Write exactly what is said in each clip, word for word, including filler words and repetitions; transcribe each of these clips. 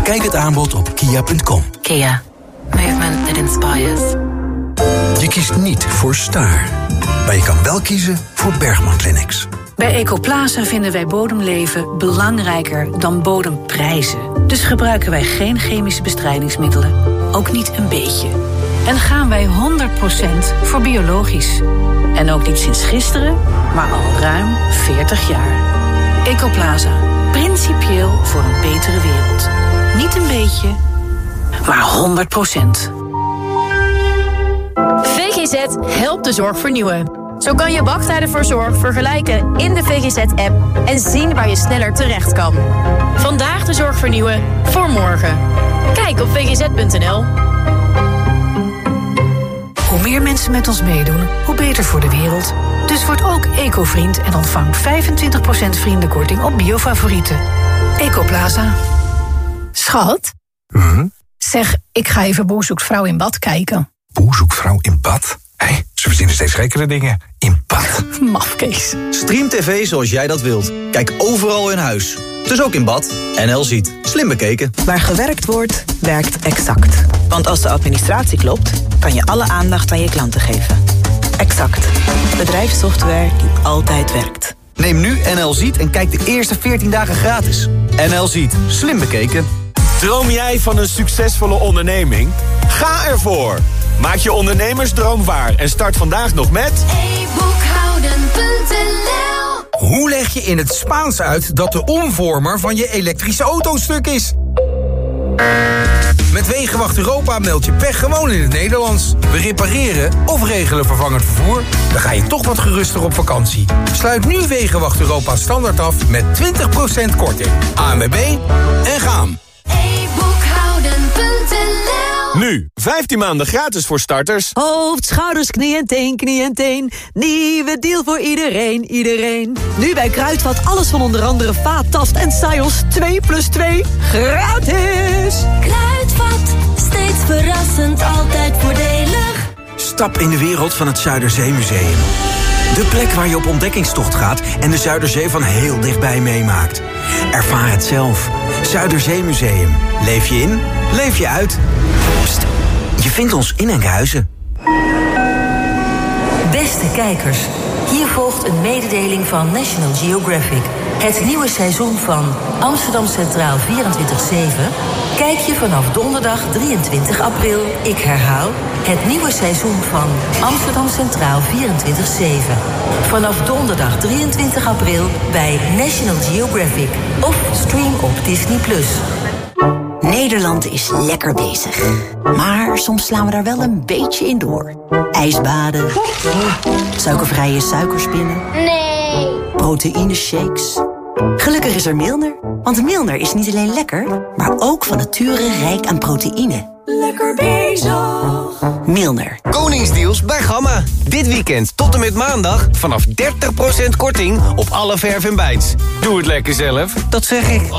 Bekijk het aanbod op kia punt com. Kia. Movement that inspires. Je kiest niet voor Staar. Maar je kan wel kiezen voor Bergman Clinics. Bij Ecoplaza vinden wij bodemleven belangrijker dan bodemprijzen. Dus gebruiken wij geen chemische bestrijdingsmiddelen. Ook niet een beetje. En gaan wij honderd procent voor biologisch. En ook niet sinds gisteren, maar al ruim veertig jaar. Ecoplaza. Principieel voor een betere wereld. Niet een beetje, maar honderd procent. V G Z helpt de zorg vernieuwen. Zo kan je wachttijden voor zorg vergelijken in de V G Z-app... en zien waar je sneller terecht kan. Vandaag de zorg vernieuwen, voor morgen. Kijk op v g z punt n l. Hoe meer mensen met ons meedoen, hoe beter voor de wereld. Dus word ook eco-vriend en ontvang vijfentwintig procent vriendenkorting op biofavorieten. Ecoplaza. Schat? Mm-hmm. Zeg, ik ga even Boer zoekt vrouw in bad kijken. Boer zoekt vrouw in bad? Hé, hey, ze verzinnen steeds gekkere dingen. In bad. Mafkees. Stream tv zoals jij dat wilt. Kijk overal in huis. Dus ook in bad. N L Ziet. Slim bekeken. Waar gewerkt wordt, werkt Exact. Want als de administratie klopt, kan je alle aandacht aan je klanten geven. Exact. Bedrijfssoftware die altijd werkt. Neem nu N L Ziet en kijk de eerste veertien dagen gratis. N L Ziet. Slim bekeken. Droom jij van een succesvolle onderneming? Ga ervoor! Maak je ondernemersdroom waar en start vandaag nog met e boekhouden punt n l. Hoe leg je in het Spaans uit dat de omvormer van je elektrische auto stuk is? Met Wegenwacht Europa meld je pech gewoon in het Nederlands. We repareren of regelen vervangend vervoer. Dan ga je toch wat geruster op vakantie. Sluit nu Wegenwacht Europa standaard af met twintig procent korting. A N W B en gaan. e boekhouden punt n l. nu vijftien maanden gratis voor starters. Hoofd, schouders, knie en teen, knie en teen. Nieuwe deal voor iedereen, iedereen. Nu bij Kruidvat alles van onder andere Vaat, Tast en Sajos twee plus twee gratis. Kruidvat, steeds verrassend, altijd voordelig. Stap in de wereld van het Zuiderzeemuseum. De plek waar je op ontdekkingstocht gaat en de Zuiderzee van heel dichtbij meemaakt. Ervaar het zelf. Zuiderzeemuseum. Leef je in, leef je uit. Pst, je vindt ons in Enkhuizen. Beste kijkers, hier volgt een mededeling van National Geographic. Het nieuwe seizoen van Amsterdam Centraal vierentwintig zeven... kijk je vanaf donderdag drieëntwintig april, ik herhaal... het nieuwe seizoen van Amsterdam Centraal vierentwintig zeven. Vanaf donderdag drieëntwintig april bij National Geographic. Of stream op Disney plus. Nederland is lekker bezig. Maar soms slaan we daar wel een beetje in door. Ijsbaden. Suikervrije suikerspinnen. Nee. Proteïneshakes. Gelukkig is er Milner. Want Milner is niet alleen lekker, maar ook van nature rijk aan proteïne. Lekker bezig. Milner. Koningsdeals bij Gamma. Dit weekend tot en met maandag vanaf dertig procent korting op alle verf en bijts. Doe het lekker zelf. Dat zeg ik.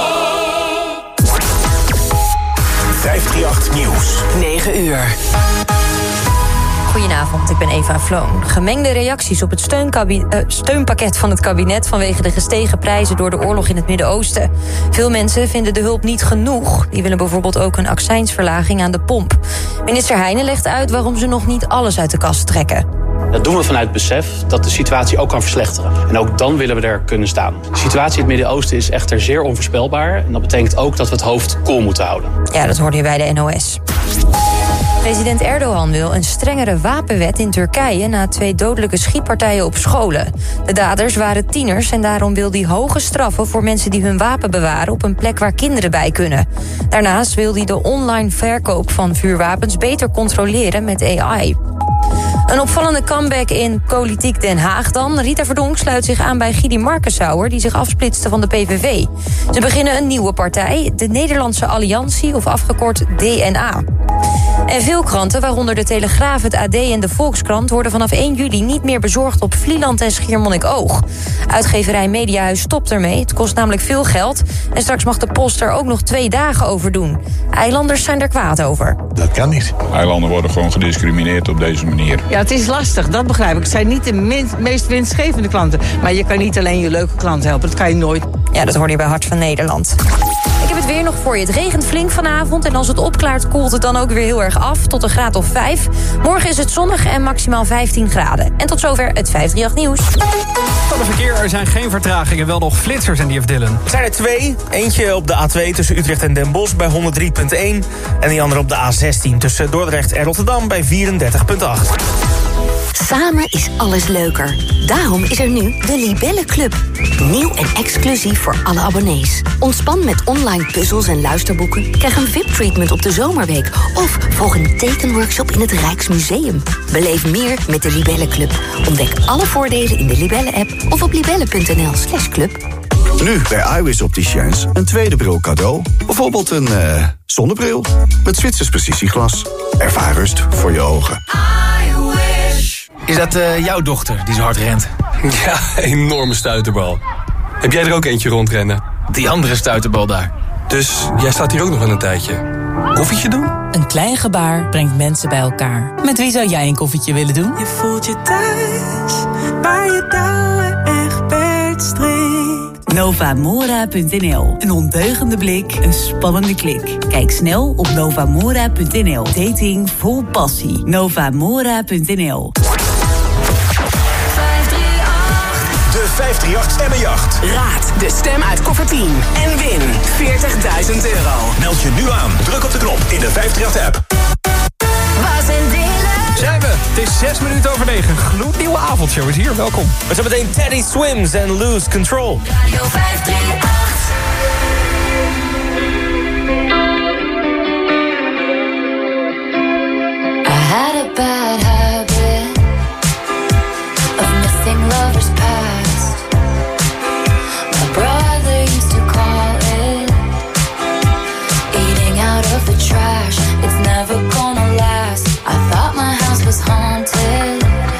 vijfdrieëntachtig Nieuws. negen uur. Goedenavond, ik ben Eva Floon. Gemengde reacties op het steunkabi- uh, steunpakket van het kabinet... vanwege de gestegen prijzen door de oorlog in het Midden-Oosten. Veel mensen vinden de hulp niet genoeg. Die willen bijvoorbeeld ook een accijnsverlaging aan de pomp. Minister Heijnen legt uit waarom ze nog niet alles uit de kast trekken. Dat doen we vanuit het besef dat de situatie ook kan verslechteren. En ook dan willen we er kunnen staan. De situatie in het Midden-Oosten is echter zeer onvoorspelbaar. En dat betekent ook dat we het hoofd koel moeten houden. Ja, dat hoorde je bij de N O S. President Erdogan wil een strengere wapenwet in Turkije... na twee dodelijke schietpartijen op scholen. De daders waren tieners en daarom wil hij hoge straffen... voor mensen die hun wapen bewaren op een plek waar kinderen bij kunnen. Daarnaast wil hij de online verkoop van vuurwapens... beter controleren met A I. Een opvallende comeback in Politiek Den Haag dan. Rita Verdonk sluit zich aan bij Giedi Markensauer... die zich afsplitste van de P V V. Ze beginnen een nieuwe partij, de Nederlandse Alliantie... of afgekort D N A. En veel kranten, waaronder de Telegraaf, het A D en de Volkskrant... worden vanaf één juli niet meer bezorgd op Vlieland en Schiermonnikoog. Uitgeverij Mediahuis stopt ermee. Het kost namelijk veel geld. En straks mag de post er ook nog twee dagen over doen. Eilanders zijn er kwaad over. Dat kan niet. Eilanden worden gewoon gediscrimineerd op deze manier. Ja, het is lastig, dat begrijp ik. Het zijn niet de min- meest winstgevende klanten. Maar je kan niet alleen je leuke klanten helpen. Dat kan je nooit. Ja, dat hoor je bij Hart van Nederland. Ik heb het weer nog voor je. Het regent flink vanavond en als het opklaart koelt het dan ook weer heel erg af. Tot een graad of vijf. Morgen is het zonnig en maximaal vijftien graden. En tot zover het vijf drie acht nieuws. Van het verkeer, er zijn geen vertragingen, wel nog flitsers en die heeft Dylan. Er zijn er twee. Eentje op de A twee tussen Utrecht en Den Bosch bij honderd drie komma één. En die andere op de A zestien tussen Dordrecht en Rotterdam bij vierendertig komma acht. Samen is alles leuker. Daarom is er nu de Libelle Club. Nieuw en exclusief voor alle abonnees. Ontspan met online puzzels en luisterboeken. Krijg een V I P-treatment op de zomerweek. Of volg een tekenworkshop in het Rijksmuseum. Beleef meer met de Libelle Club. Ontdek alle voordelen in de Libelle-app of op libelle.nl slash club. Nu bij iWis Opticians een tweede bril cadeau. Bijvoorbeeld een uh, zonnebril met Zwitsers precisieglas. Ervaar rust voor je ogen. Is dat uh, jouw dochter die zo hard rent? Ja, enorme stuiterbal. Heb jij er ook eentje rondrennen? Die andere stuiterbal daar. Dus jij staat hier ook nog wel een tijdje. Koffietje doen? Een klein gebaar brengt mensen bij elkaar. Met wie zou jij een koffietje willen doen? Je voelt je thuis, waar je touwen echt beetstrikt. Novamora punt n l. Een ondeugende blik, een spannende klik. Kijk snel op novamora punt n l. Dating vol passie. Novamora punt n l. De vijf drie acht Stemmenjacht. Raad de stem uit koffer tien en win veertigduizend euro. Meld je nu aan. Druk op de knop in de vijf drie acht app. Bas en Dylan. Zijn we. Het is zes minuten over negen. Gloednieuwe avondshow is hier. Welkom. We zijn meteen Teddy Swims en Lose Control. Radio vijf drie acht. I had a bad habit of missing lovers past. My brother used to call it eating out of the trash. It's never gonna last. I thought my house was haunted.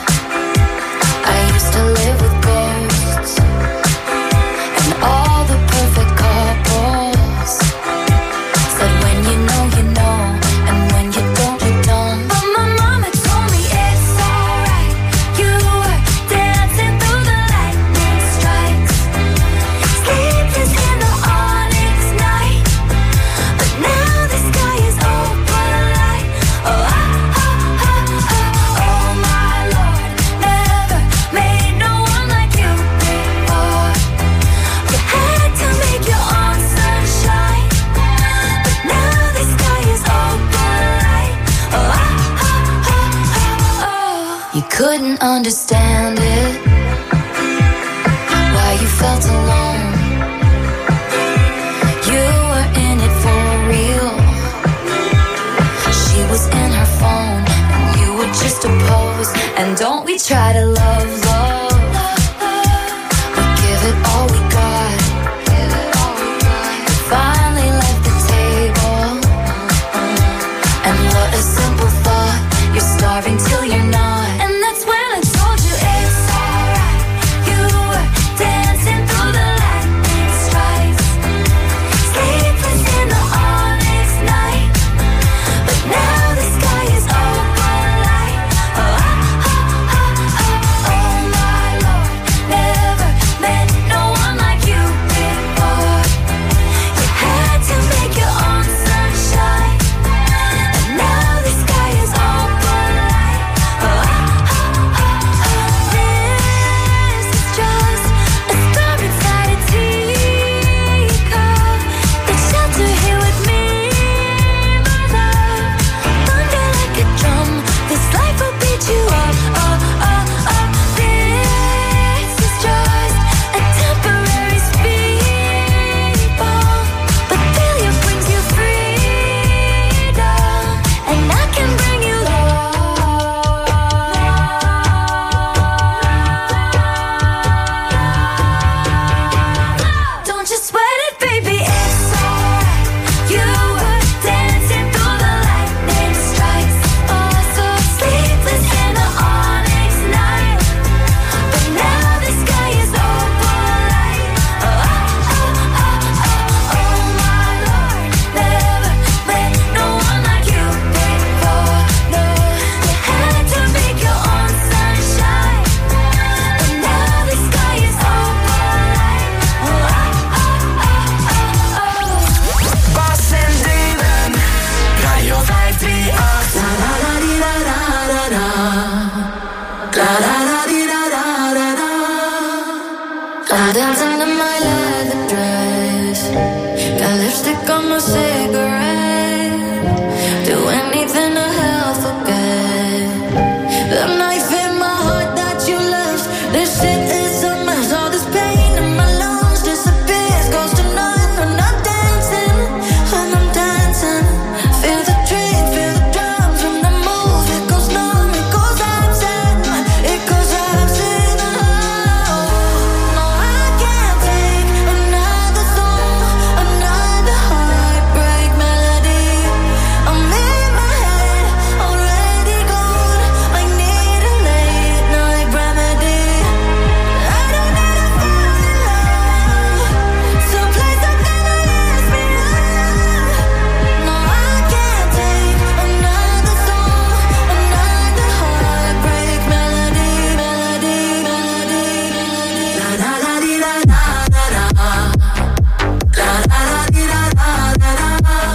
I used to live with ghosts and all the perfect couples said when you know you know and when you don't you don't. But my mama told me it's alright. You were dancing through the lightning strikes, sleepless in the onyx night. But now the sky is open light. Oh, ah, ah, ah, ah. Oh my Lord, never made no one like you before. You had to make your own sunshine, but now the sky is open light. Oh, ah, ah, ah, ah, oh. You couldn't understand it, why you felt alone. You were in it for real. She was in her phone and you were just a pose. And don't we try to love, love. We give it all we got. You finally left the table. And what a simple thought. You're starving till you're not. And that's when I told you it's alright. You were dancing through the lightning strikes, sleepless in the onyx night. But now the sky is open light. Oh, ah, ah, ah, ah. Oh dancing in my leather dress. Got lipstick on my cigarette. Do anything to help forget the knife in my heart that you left. This shit is a mess. All this pain in my lungs disappears, goes to none when I'm dancing, when I'm dancing. Feel the drink, feel the drums when the move. It goes numb, it goes absent, it goes absent. Oh, no, I can't take another song, another heartbreak melody. I'm in my head, already gone. I need a late night remedy. I don't need to fall in love, someplace that never lets me love. No, I can't take another song, another heartbreak melody, melody, melody, melody. La la la di la la la la. La la la di la la la la.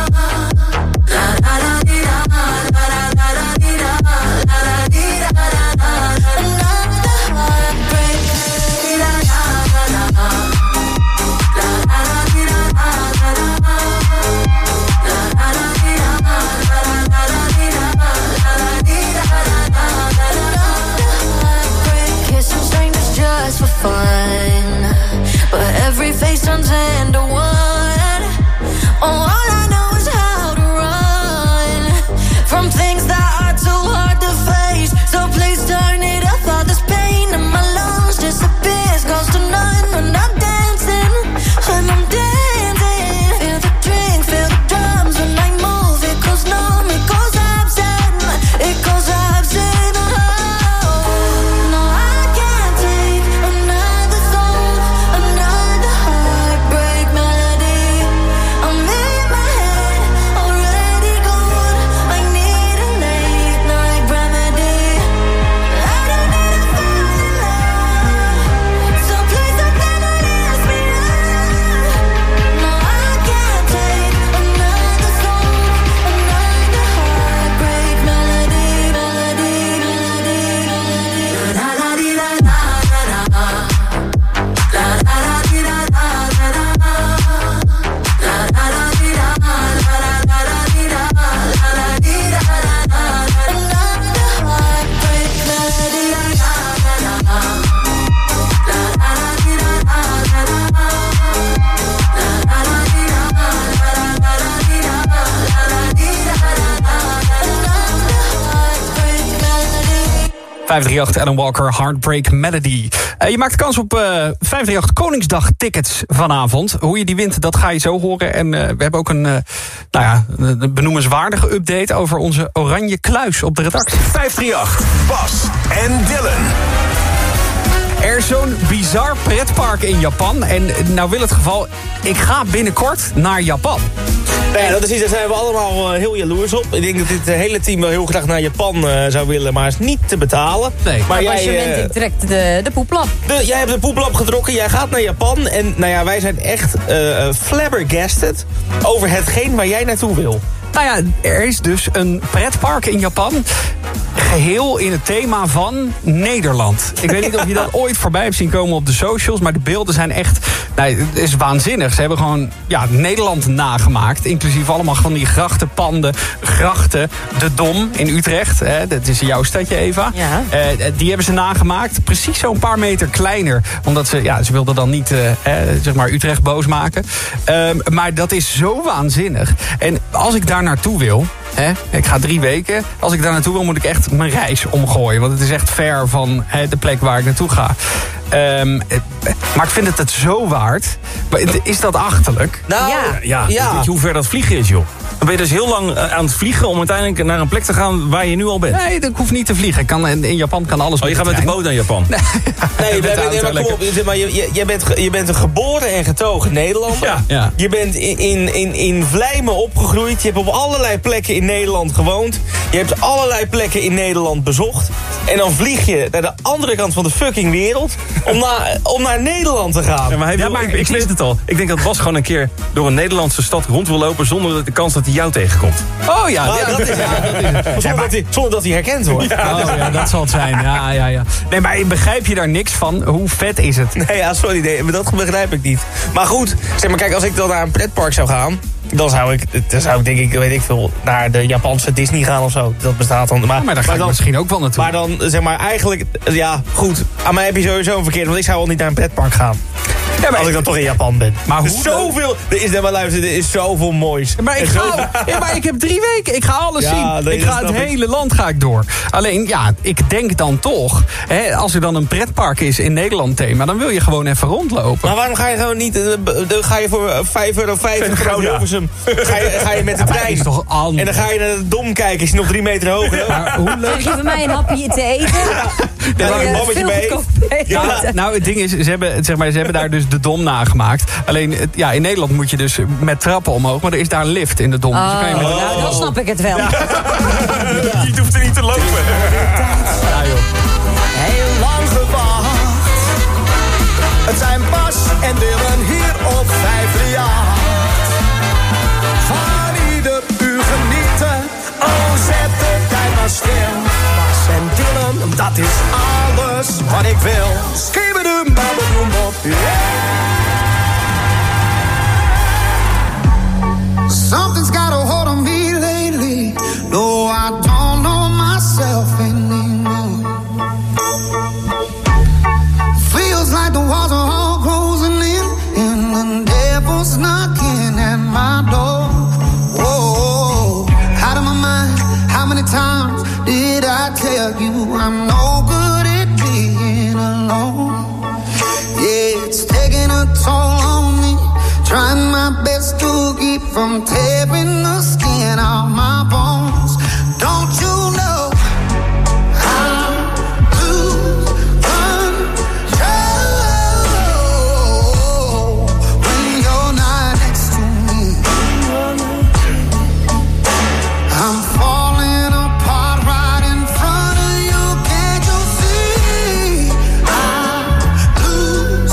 La la la di la la la la la di la la la di la la la. Another heartbreak melody. La la la la. La la la di la la la la. La la la di la la la la la di la la la di la la la. Another heartbreak. Kissing strangers just for fun, but every face turns into one. Oh, all I know is how to run from things that are too hard to face. So please turn it up. All this pain in my lungs disappears, goes to none when I'm dancing, when I'm dancing. Feel the drink, feel the drums when I move. It goes numb, it goes absent, it goes absent. Oh, no, I can't take another song, another heartbreak melody. I'm in my head, already gone. I need a late night remedy. I don't need to fall in love, someplace that never lets me love. No, I can't take another song, another heartbreak melody, melody, melody, melody. La la di la la la la. La la la di la la la la. La la la di la la la la la di la la la di la la la. Another heartbreak melody. La la la la. La la la di la la la la. La la la di la la la la la di la la la di la la la. Another heartbreak melody. vijf drie acht Alan Walker, Heartbreak Melody. Uh, je maakt kans op uh, vijf drie acht Koningsdag tickets vanavond. Hoe je die wint, dat ga je zo horen. En uh, we hebben ook een, uh, nou ja, een benoemenswaardige update over onze oranje kluis op de redactie. vijf drie acht, Bas en Dylan. Er is zo'n bizar pretpark in Japan. En nou wil het geval, ik ga binnenkort naar Japan. Nou ja, dat is iets, daar zijn we allemaal uh, heel jaloers op. Ik denk dat dit uh, hele team wel heel graag naar Japan uh, zou willen, maar is niet te betalen. Nee, maar jij, jij, uh, ik trekt de, de poeplap. De, jij hebt de poeplap getrokken, jij gaat naar Japan. En nou ja, wij zijn echt uh, flabbergasted over hetgeen waar jij naartoe wil. Nou ja, er is dus een pretpark in Japan, geheel in het thema van Nederland. Ik weet niet of je dat ooit voorbij hebt zien komen op de socials, maar de beelden zijn echt, nou, het is waanzinnig. Ze hebben gewoon ja, Nederland nagemaakt, inclusief allemaal van die grachtenpanden, grachten, de Dom in Utrecht, hè, dat is jouw stadje, Eva. Ja. Uh, die hebben ze nagemaakt, precies zo'n paar meter kleiner, omdat ze, ja, ze wilden dan niet, uh, hè, zeg maar Utrecht boos maken. Uh, maar dat is zo waanzinnig. En als ik daar naartoe wil, hè, ik ga drie weken, als ik daar naartoe wil moet ik echt mijn reis omgooien, want het is echt ver van hè, de plek waar ik naartoe ga. Um, maar ik vind het het zo waard. Is dat achterlijk? Nou, ja. ja, ja. Weet je hoe ver dat vliegen is, joh? Dan ben je dus heel lang aan het vliegen om uiteindelijk naar een plek te gaan waar je nu al bent. Nee, ik hoef niet te vliegen. Ik kan, in Japan kan alles. Oh, je gaat met de boot naar Japan? Nee, nee, nee, nee maar kom op. Maar je, je, je, bent, je bent een geboren en getogen Nederlander. Ja, ja. Je bent in, in, in, in Vlijmen opgegroeid. Je hebt op allerlei plekken in Nederland gewoond. Je hebt allerlei plekken in Nederland bezocht. En dan vlieg je naar de andere kant van de fucking wereld. om, na, om naar Nederland te gaan. Ja, maar hij wil, Ja, maar ik, ik het is- weet het al. Ik denk dat Bas gewoon een keer door een Nederlandse stad rond wil lopen... zonder de kans dat hij jou tegenkomt. Oh ja, Nou, ja, dat is, ja, dat is het. Zonder, dat hij, zonder dat hij herkend wordt. Oh ja, dat zal het zijn. Ja, ja, ja. Nee, maar begrijp je daar niks van? Hoe vet is het? Nee, ja, sorry, nee, maar dat begrijp ik niet. Maar goed, zeg maar, kijk, als ik dan naar een pretpark zou gaan... dan zou ik, dan zou ik denk ik, weet ik veel, naar de Japanse Disney gaan of zo. Dat bestaat dan. Maar, Ja, maar daar ga ik dan, misschien ook wel naartoe. Maar dan, zeg maar, eigenlijk, ja, goed. Aan mij heb je sowieso een verkeerde, want ik zou al niet naar een pretpark gaan. Ja, maar als ik dan toch in Japan ben. Maar er hoe is zoveel, er is, maar luister, er is zoveel moois. Maar ik, En ga, zoveel- ja, maar ik heb drie weken. Ik ga alles Ja, zien. nee, ik dat ga het snap ik. hele land ga ik door. Alleen, ja, ik denk dan toch... Hè, als er dan een pretpark is in Nederland thema... dan wil je gewoon even rondlopen. Maar waarom ga je gewoon niet... Uh, dan ga je voor vijf euro vijftig vanuit Hilversum... Ga je, ga je met de Ja, maar trein. dat is toch anders. En dan ga je naar de Dom kijken... is je nog drie meter hoger. Maar hoe leuk... Geef je mij een hapje te eten? Daar Ja, mag een ja, mammetje veel mee. goedkoper eten. Ja, nou, het ding is, ze hebben, zeg maar, ze hebben daar dus de Dom nagemaakt. Alleen, het- ja, in Nederland moet je dus met trappen omhoog... maar er is daar een lift in de Dom. Dus dan kan je Oh, met- nou, dan snap ik het wel. Je hoeft er niet te lopen. Ja, joh. Heel lang gewacht. Het zijn Bas en Dylan hier op vijf drie acht. Van ieder uur genieten. Oh, zet de tijd maar stil. Bas en Dylan, dat is alles wat ik wil. Skibbedoem, babbedoem, op. Something's got a hold on me lately. No, I don't know myself anymore. Feels like the walls are all closing in, and the devil's knocking at my door. Whoa, out of my mind. How many times did I tell you I'm no good at being alone? Yeah, it's taking a toll on me. Trying my best to keep from tearing the skin off my bones. Don't you know I lose control when you're not next to me? I'm falling apart right in front of you. Can't you see? I lose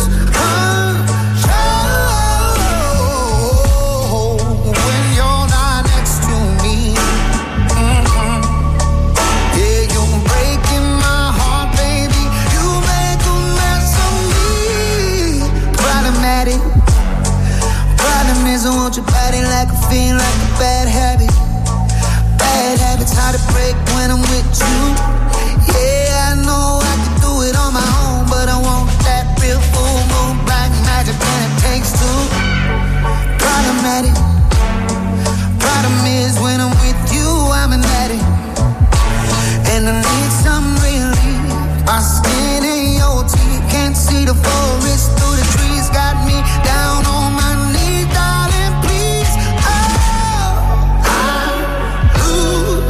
control when you're not next to me. Mm-hmm. Yeah, you're breaking my heart, baby. You make a mess of me. Problematic. Problem is I want your body like a fiend, like a bad habit. Bad habits hard to break when I'm with you. Yeah, I know I can do it on my own, but I want that real full moon black magic, and it takes two. Problematic. Problem is when I'm with you, I'm an addict, and I need some relief. My skin in your teeth, can't see the forest through the trees. Got me down on my knees, darling, please. Oh, I lose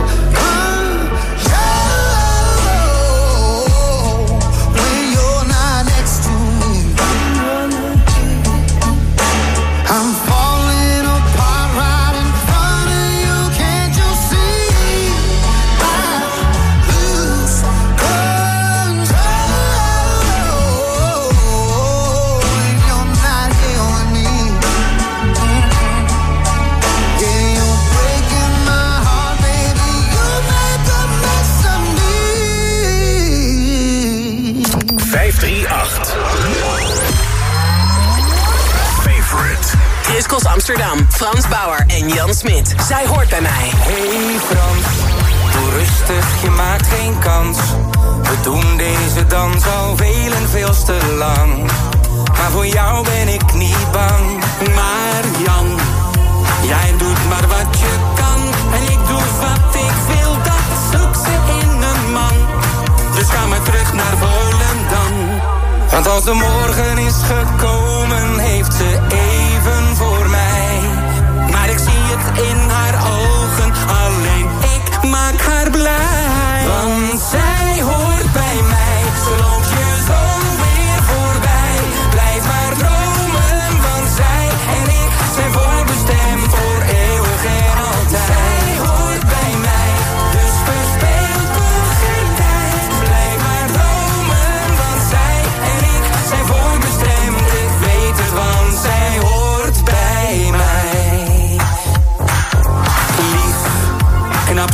control when you're not next to me. I'm falling apart right in front of you. Can't you see? I lose control when you're not here with me. Yeah, you're breaking my heart, baby. You make a mess of me. vijf drie acht. Favorite. Chris Cross Amsterdam, Frans Bauer en Jan Smit. Zij hoort bij mij. Hey Frans, doe rustig, je maakt geen kans. We doen deze dans al veel en veel te lang. Maar voor jou ben ik niet bang. Maar Jan, jij doet maar wat je kan. En ik doe wat ik wil, dat zoekt ze in een man. Dus ga maar terug naar Volendam. Want als de morgen is gekomen, heeft ze even voor mij. Maar ik zie het in haar ogen, alleen ik maak haar blij. Want zij hoort bij mij, ze loopt je zo weer voorbij. Blijf maar dromen, want zij en ik zijn voorbestemd.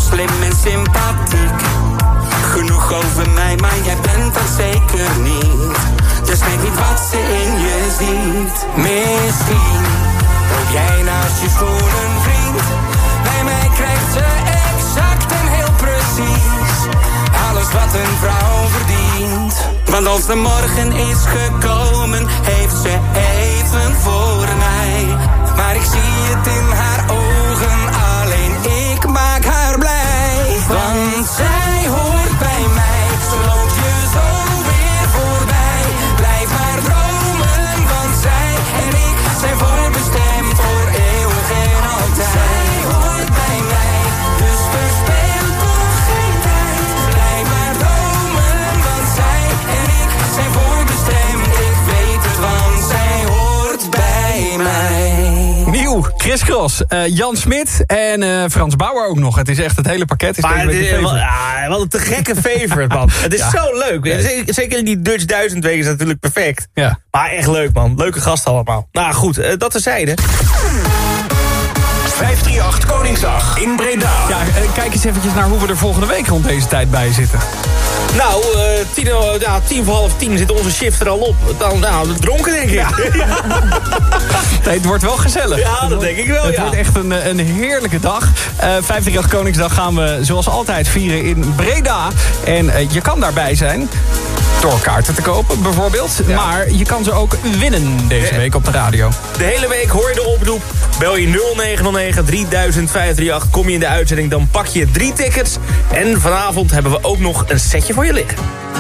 slim en sympathiek. Genoeg over mij, maar jij bent dat zeker niet. Dus weet niet wat ze in je ziet. Misschien loop jij naast je schoenen vriend. Bij mij krijgt ze exact en heel precies alles wat een vrouw verdient. Want als de morgen is gekomen, heeft ze even voor mij. Maar ik zie het in haar ogen, alleen ik maak haar blij. Want zij hoort bij mij, ze loopt je zo weer voorbij. Blijf maar dromen, want zij en ik zijn voorbestemd voor eeuwig en altijd. Zij hoort bij mij, dus verspil toch geen tijd. Blijf maar dromen, want zij en ik zijn voorbestemd. Ik weet het, want zij hoort bij mij. Nieuw, Chris Cross, uh, Jan Smit en uh, Frans Bauer ook nog. Het is echt het hele pakket. Is maar dit is wel, ja, wat een te gekke favorite, man. Het is ja. zo leuk. Ja. Zeker, zeker in die Dutch duizend weken is het natuurlijk perfect. Ja. Maar echt leuk, man. Leuke gasten allemaal. Nou goed, uh, dat terzijde. vijfhonderdachtendertig Koningsdag in Breda. Ja, kijk eens eventjes naar hoe we er volgende week rond deze tijd bij zitten. Nou, uh, tien, uh, ja, tien voor half tien zit onze shift er al op. Dan, nou, dronken denk ik. Ja. Nee, het wordt wel gezellig. Ja, dat denk ik wel, Het ja. wordt echt een, een heerlijke dag. Uh, vijfhonderdachtendertig Koningsdag gaan we zoals altijd vieren in Breda. En uh, je kan daarbij zijn door kaarten te kopen, bijvoorbeeld. Ja. Maar je kan ze ook winnen deze week op de radio. De hele week hoor je de oproep. Bel je nul negen nul negen drie duizend vijf drie acht. Kom je in de uitzending, dan pak je drie tickets. En vanavond hebben we ook nog een setje voor je liggen.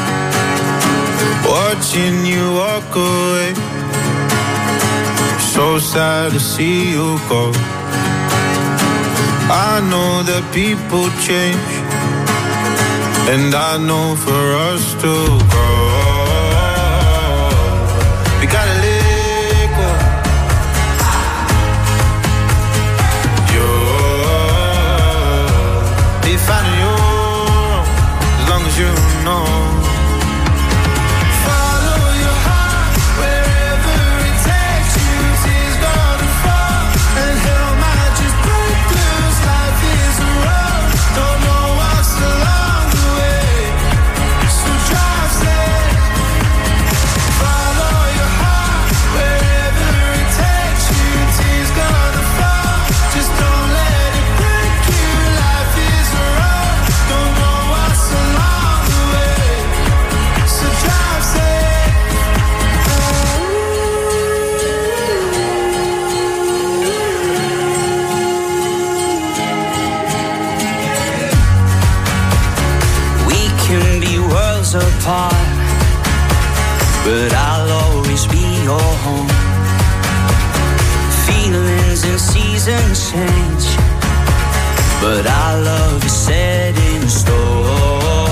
Watching you walk away. So sad to see you go. I know that people change. And I know for us to grow, we gotta let go. You're be finding your own, as long as you know. Follow your heart wherever it takes you. Tears gonna fall and hell might just break loose. Life is a road, don't know what's along the way. So drive safe. Follow your heart wherever it takes you. Tears gonna fall, just don't let it break you. Life is a road, don't know what's along the way. So drive safe. We can be worlds apart, but I'll always be your home. Feelings and seasons change, but our love is set in stone.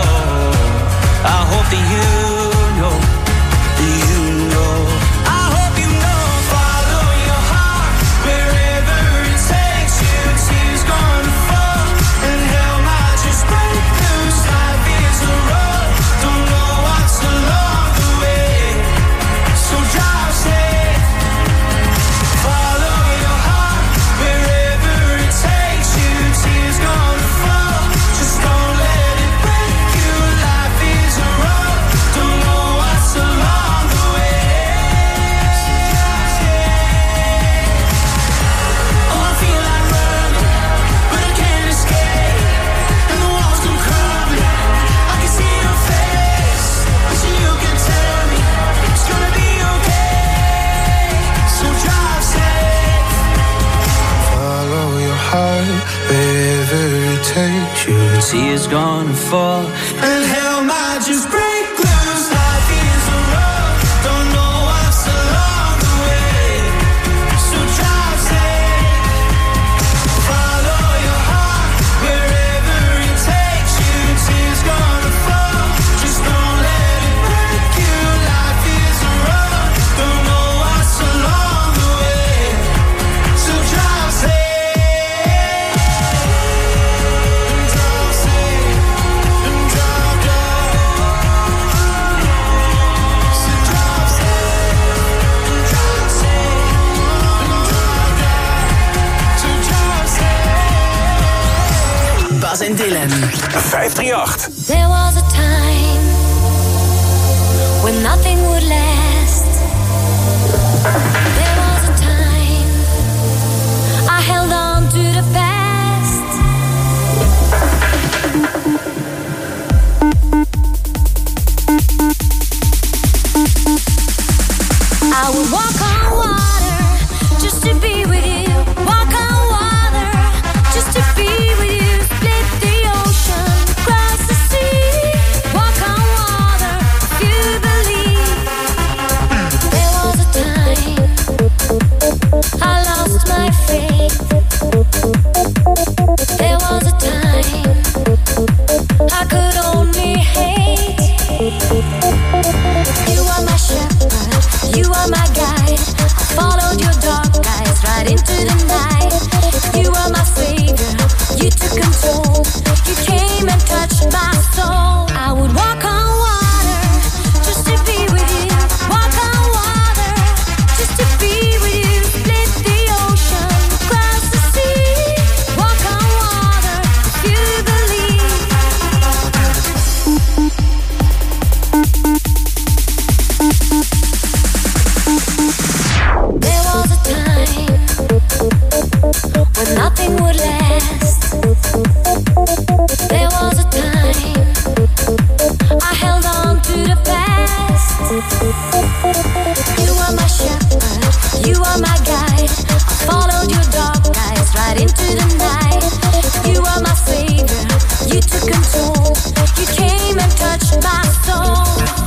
I hope that you know, you know. I hope you know. Follow your heart wherever it takes you. Tears gonna fall and hell might just break loose. Life is a road, don't know what's along the way. So drive safe. Follow your heart wherever it takes you. Tears gonna fall, just don't let it break you. Life is a road, don't know what's along the way. Oh, I feel like running, but I can't escape. And the walls come crumbling, I can see your face. So you can tell me it's gonna be okay. So drive safe. Follow your heart wherever it takes you. Tears gonna fall And hell might just break loose. Life is a road, don't know what's along the way. So drive safe. Follow your heart wherever it takes you. Tears gonna fall, just don't let it break you. Life is a road, don't know what's along the way. So drive safe. Drive safe. And drive, drive. Bas en Dylan. vijf drie acht. There was a time when nothing would last. There was a time I held on to the past. I would walk on water just to be with you. Walk on water just to be with you. Split the ocean, cross the sea. Walk on water if you believe. There was a time I lost my faith. There was a time I could only hate. You are my shepherd, you are my guide. I followed your dark eyes right into the night. You are my savior, you took control. You came and touched my soul. I would walk on water just to be with you. Walk on water just to be with you. Split the ocean, cross the sea. Walk on water if you believe. There was a time when nothing would last. There was a time I held on to the past. You are my shepherd, you are my guide. I followed your dark eyes right into the night. You are my savior, you took control. You came and touched my soul.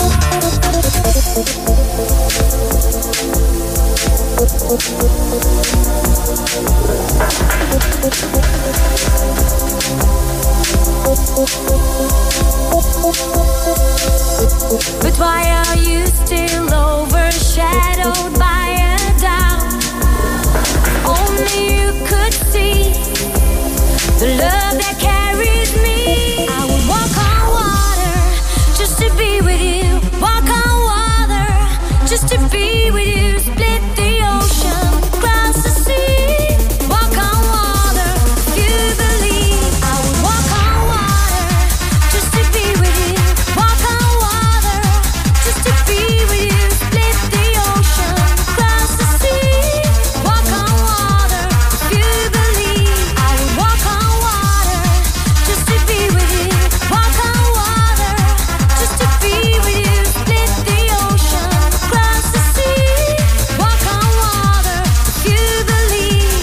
But why are you still overshadowed by a doubt? Only you could see the love that carries me. I would walk on water just to be with you. Walk on water just to be with you. Split the ocean, cross the sea. Walk on water if you believe. I would walk on water just to be with you. Walk on water just to be with you. Split the ocean, cross the sea. Walk on water if you believe. I would walk on water just to be with you. Walk on water just to be with you. Split the ocean, cross the sea. Walk on water if you believe.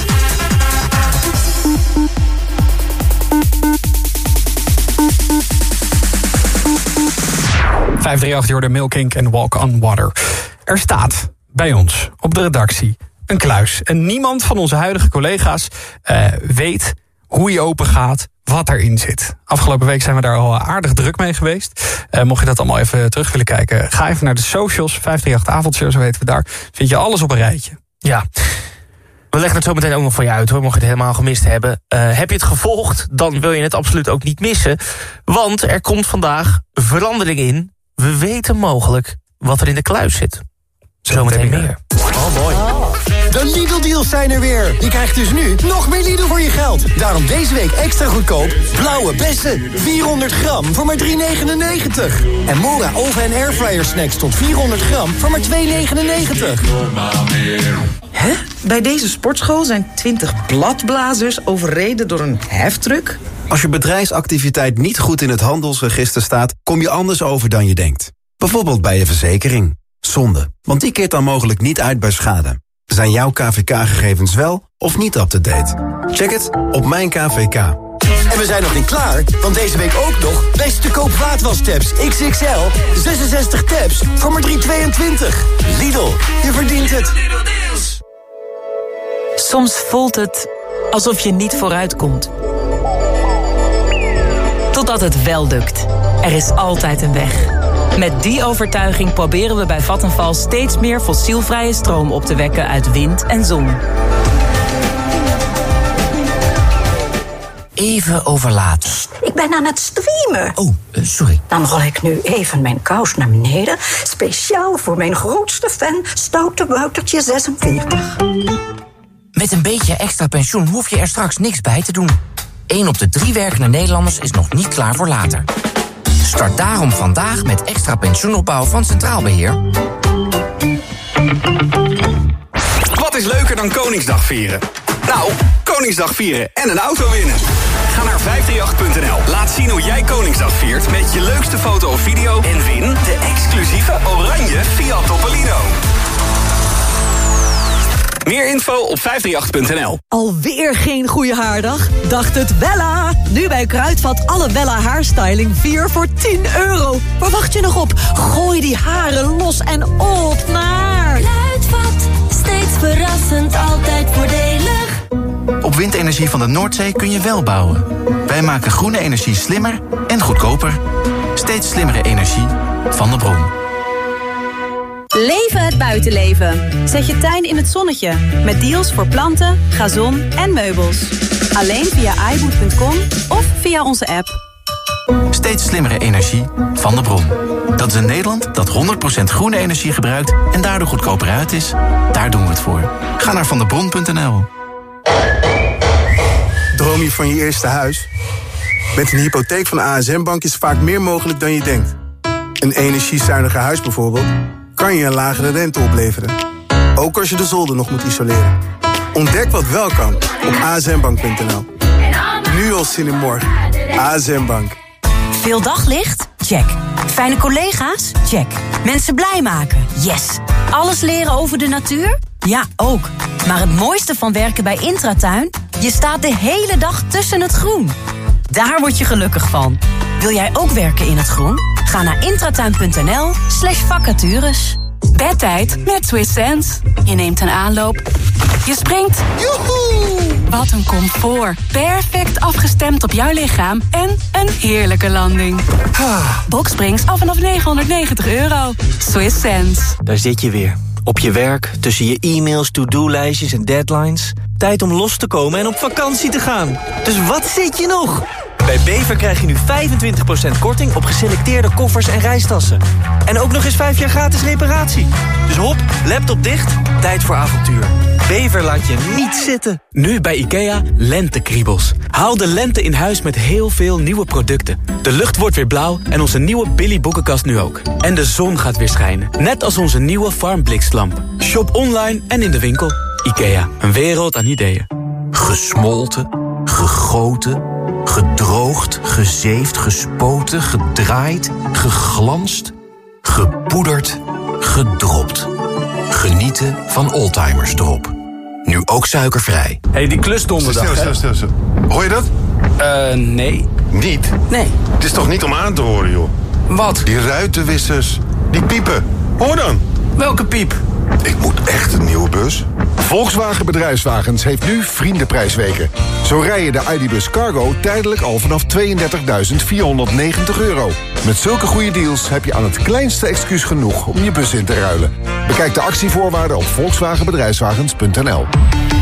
vijf drie acht, je hoorde Milk Inc en Walk on Water. Er staat bij ons op de redactie een kluis. En niemand van onze huidige collega's uh, weet hoe die open gaat, wat erin zit. Afgelopen week zijn we daar al aardig druk mee geweest. Uh, mocht je dat allemaal even terug willen kijken, ga even naar de socials. vijf drie acht avondshow, zo weten we daar. Vind je alles op een rijtje. Ja. We leggen het zo meteen ook nog voor je uit, hoor, mocht je het helemaal gemist hebben. Uh, heb je het gevolgd, dan wil je het absoluut ook niet missen. Want er komt vandaag verandering in. We weten mogelijk wat er in de kluis zit. Zometeen meer. Oh boy. De Lidl-deals zijn er weer. Je krijgt dus nu nog meer Lidl voor je geld. Daarom deze week extra goedkoop. Blauwe bessen. vierhonderd gram voor maar drie negenennegentig. En Mora oven- en airfryer snacks tot vierhonderd gram voor maar twee negenennegentig. Hè? Bij deze sportschool zijn twintig bladblazers overreden door een heftruck? Als je bedrijfsactiviteit niet goed in het handelsregister staat, kom je anders over dan je denkt. Bijvoorbeeld bij je verzekering. Zonde, want die keert dan mogelijk niet uit bij schade. Zijn jouw K V K-gegevens wel of niet up-to-date? Check het op Mijn K V K. En we zijn nog niet klaar, want deze week ook nog beste te koop vaatwastabs X X L. zesenzestig tabs voor maar drie tweeëntwintig. Lidl, je verdient het. Soms voelt het alsof je niet vooruitkomt. Totdat het wel lukt. Er is altijd een weg. Met die overtuiging proberen we bij Vattenfall steeds meer fossielvrije stroom op te wekken uit wind en zon. Even overlaten. Ik ben aan het streamen. Oh, uh, sorry. Dan rol ik nu even mijn kous naar beneden. Speciaal voor mijn grootste fan, Stoute Woutertje zesenveertig. Met een beetje extra pensioen hoef je er straks niks bij te doen. één op de drie werkende Nederlanders is nog niet klaar voor later. Start daarom vandaag met extra pensioenopbouw van Centraal Beheer. Wat is leuker dan Koningsdag vieren? Nou, Koningsdag vieren en een auto winnen. Ga naar vijf drie acht punt n l. Laat zien hoe jij Koningsdag viert met je leukste foto of video. En win de exclusieve oranje Fiat Topolino. Meer info op vijf drie acht punt n l. Alweer geen goede haardag? Dacht het Wella! Nu bij Kruidvat alle Wella haarstyling vier voor tien euro. Waar wacht je nog op? Gooi die haren los en op naar... Kruidvat, steeds verrassend, altijd voordelig. Op windenergie van de Noordzee kun je wel bouwen. Wij maken groene energie slimmer en goedkoper. Steeds slimmere energie van de bron. Leven het buitenleven. Zet je tuin in het zonnetje. Met deals voor planten, gazon en meubels. Alleen via iBoot punt com of via onze app. Steeds slimmere energie van de bron. Dat is een Nederland dat honderd procent groene energie gebruikt en daardoor goedkoper uit is. Daar doen we het voor. Ga naar vandebron punt n l. Droom je van je eerste huis? Met een hypotheek van A S M-Bank is vaak meer mogelijk dan je denkt. Een energiezuiniger huis bijvoorbeeld kan je een lagere rente opleveren. Ook als je de zolder nog moet isoleren. Ontdek wat wel kan op a s m bank punt n l. Nu al zin in morgen. A S M-Bank. Veel daglicht? Check. Fijne collega's? Check. Mensen blij maken? Yes. Alles leren over de natuur? Ja, ook. Maar het mooiste van werken bij Intratuin? Je staat de hele dag tussen het groen. Daar word je gelukkig van. Wil jij ook werken in het groen? Ga naar intratuin punt n l slash vacatures. Bedtijd met Swiss Sense. Je neemt een aanloop. Je springt. Joehoe! Wat een comfort. Perfect afgestemd op jouw lichaam. En een heerlijke landing. Boxsprings af vanaf negenhonderdnegentig euro. Swiss Sense. Daar zit je weer. Op je werk, tussen je e-mails, to-do-lijstjes en deadlines. Tijd om los te komen en op vakantie te gaan. Dus wat zit je nog? Bij Bever krijg je nu vijfentwintig procent korting op geselecteerde koffers en reistassen. En ook nog eens vijf jaar gratis reparatie. Dus hop, laptop dicht, tijd voor avontuur. Bever laat je niet zitten. Nu bij IKEA lentekriebels. Haal de lente in huis met heel veel nieuwe producten. De lucht wordt weer blauw en onze nieuwe Billy boekenkast nu ook. En de zon gaat weer schijnen. Net als onze nieuwe Farmblikslamp. Shop online en in de winkel. IKEA, een wereld aan ideeën. Gesmolten, gegoten, gedroogd, gezeefd, gespoten, gedraaid, geglanst, gepoederd, gedropt. Genieten van Oldtimers Drop. Nu ook suikervrij. Hé, hey, die klusdonderdag. Stil, stil, stil, stil. Hoor je dat? Eh, uh, nee. Niet? Nee. Het is toch niet om aan te horen, joh? Wat? Die ruitenwissers. Die piepen. Hoor dan. Welke piep? Ik moet echt een nieuwe bus. Volkswagen Bedrijfswagens heeft nu vriendenprijsweken. Zo rij je de I D Bus Cargo tijdelijk al vanaf tweeëndertigduizend vierhonderdnegentig euro. Met zulke goede deals heb je aan het kleinste excuus genoeg om je bus in te ruilen. Bekijk de actievoorwaarden op volkswagen bedrijfswagens punt n l.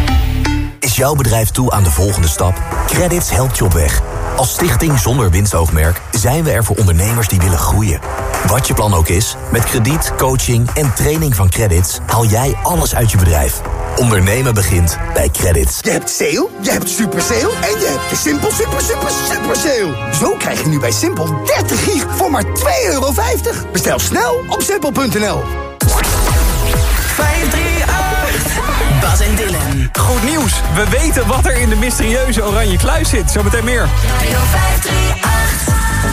Is jouw bedrijf toe aan de volgende stap? Credits helpt je op weg. Als stichting zonder winstoogmerk zijn we er voor ondernemers die willen groeien. Wat je plan ook is, met krediet, coaching en training van Credits haal jij alles uit je bedrijf. Ondernemen begint bij Credits. Je hebt sale, je hebt super sale en je hebt de Simpel super super super sale. Zo krijg je nu bij Simpel dertig gig voor maar twee euro vijftig. Bestel snel op simpel punt n l. vijf drie acht. Bas en Dylan. Goed nieuws. We weten wat er in de mysterieuze oranje kluis zit. Zometeen meer. Radio vijf drie acht.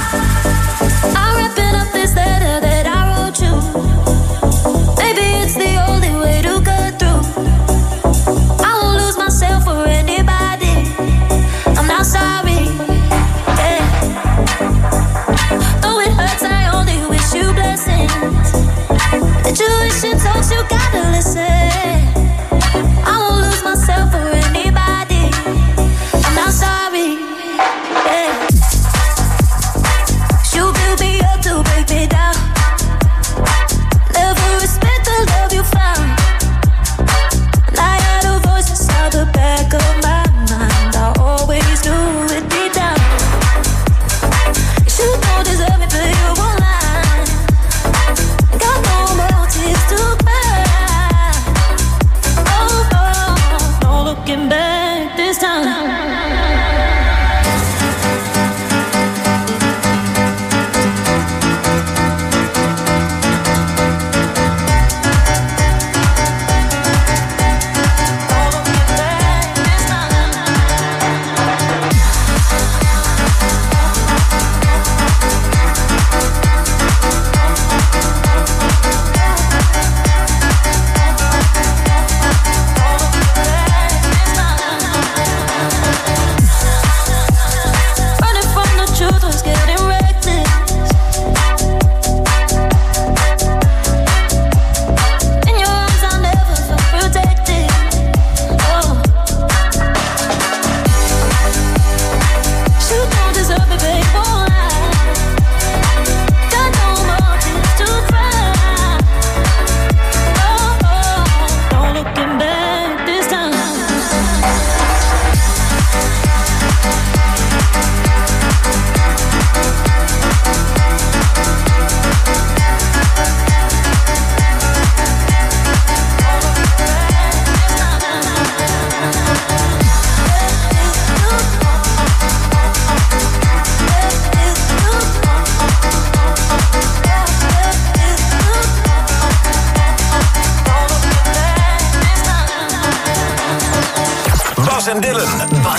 I'm wrapping up this letter that I wrote you. Maybe it's the only way to cut through. I won't lose myself for anybody. I'm not sorry. Yeah. Though it hurts, I only wish you blessings. Intuition talks, you gotta listen. I won't lose myself for anybody. I'm not sorry. Yeah.